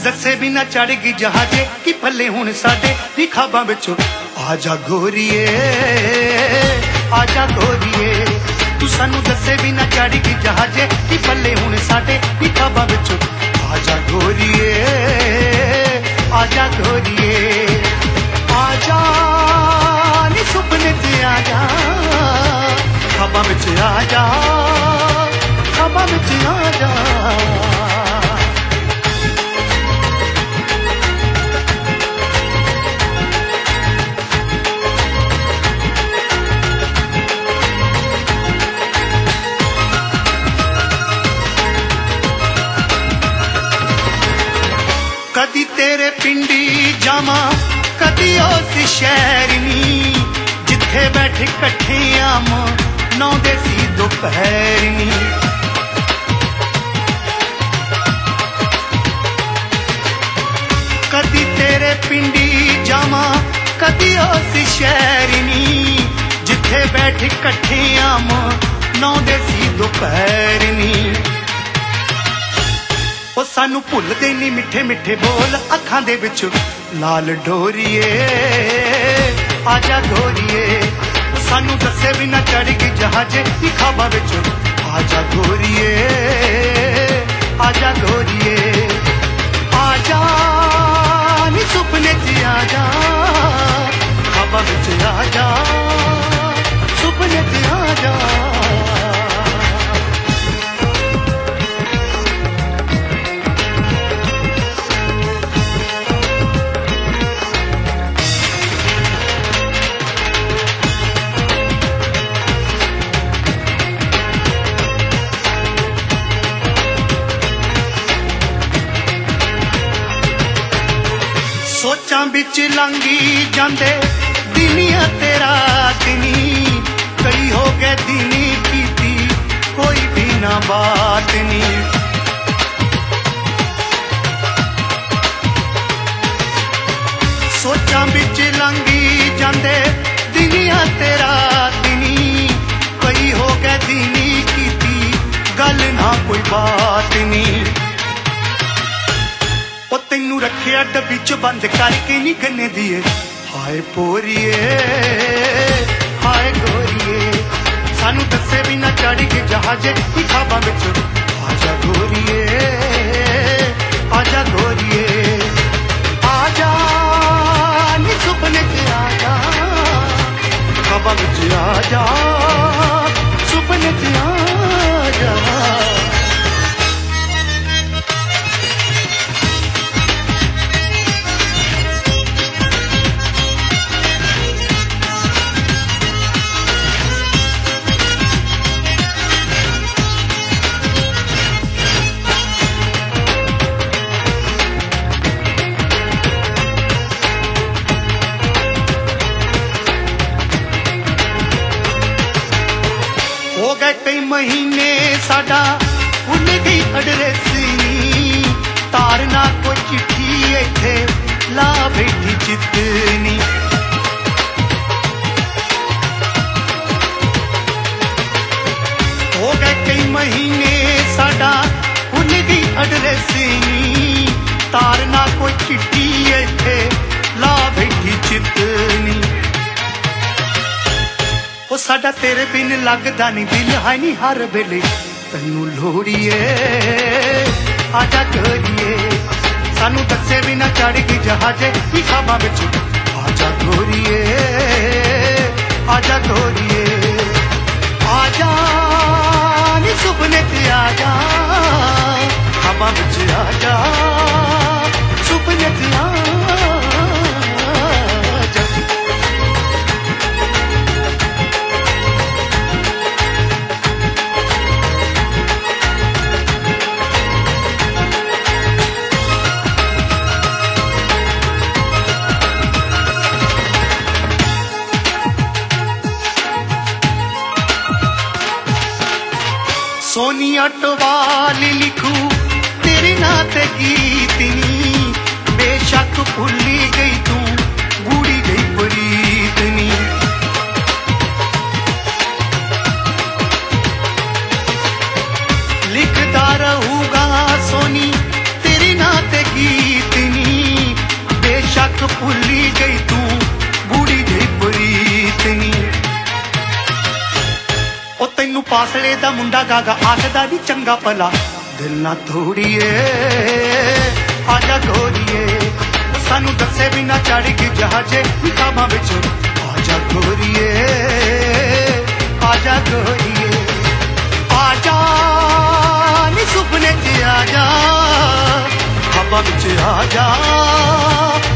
दसे बिना चढ़ गई जहाजे कि पल्ले हुण साडे दी खाबां विचों आजा गोरीए आजा गोरीए तू सानू दसे बिना चढ़ गई जहाजे कि पल्ले हुण साडे दी खाबां विचों आजा गोरीए आजा गोरीए आजा नी सुपने च आजा खाबां विच आजा खाबां विच आजा कदी तेरे पिंडी जावा कदी उस शहर नी जिथे बैठे कट्ठे आम नौंदे सी दोपहर नी कदी तेरे पिंडी जावा कदी उस शहर नी जिथे बैठे कट्ठे आम नौंदे सी दोपहर नी ओ सानू भुलदे नी मिठे मिठे बोल अखां दे विच लाल डोरीए आजा गोरीए सानू दसे बिना चढ़ गई जहाजे दी खाबां विच आजा गोरीए आजा गोरीए आजा नी सुपने च आजा खाबां विच आजा सुपने च आजा सोचां बिच लंघी जांदे दिनिया ते रात नी कई हो गए दिनी कीती कोई भी ना बात नी सोचां बिच लंघी जांदे दिनिया ते रात नी कई हो गए दिनी कीती गल ना कोई बात नी तेनू रखिया डब्बी च बंद करके नी गन्ने दिए हाय पोरिए हाय गोरीए सानू दसे बिना चढ़ के जहाजे की खाबां विच आजा गोरीए आजा गोरीए आजा नी सुपने च आजा खाबां विच आजा सुपने च आजा हो गए कई महीने साडा भुल गई एड्रेस नी तारना कोई चिट्ठी इत्थे ला बैठी जितनी हो गए कई महीने साडा भुल गई एड्रेस नी तारना कोई चिट्ठी इत्थे ला बैठी जितनी ओ साडा तेरे बिन लगदा नी दिल है नी हर वेले तैनू लोड़ीए आजा गोरीए सानू दसे बिना चढ़ गई जहाजे की खाबां विच आजा गोरीए आजा गोरीए आजा नी सुपने च आजा खाबां विच आजा सुपने च आजा सोनी अटवाल लिखू तेरे नाते गीत नी बेशक भुली गई तू बूढ़ी गई प्रीत नी लिखदा रहूगा सोनी तेरे नाते गीत पासले दा मुंडा गागा आखदा नी चंगा भला दिल ना तोड़िए आजा गोरिए सानू दसे बिना चढ़ गई जहाजे खाबा विच आजा गोरिए आजा गोरिए आजा नी सुपने च आजा खाबा विच आजा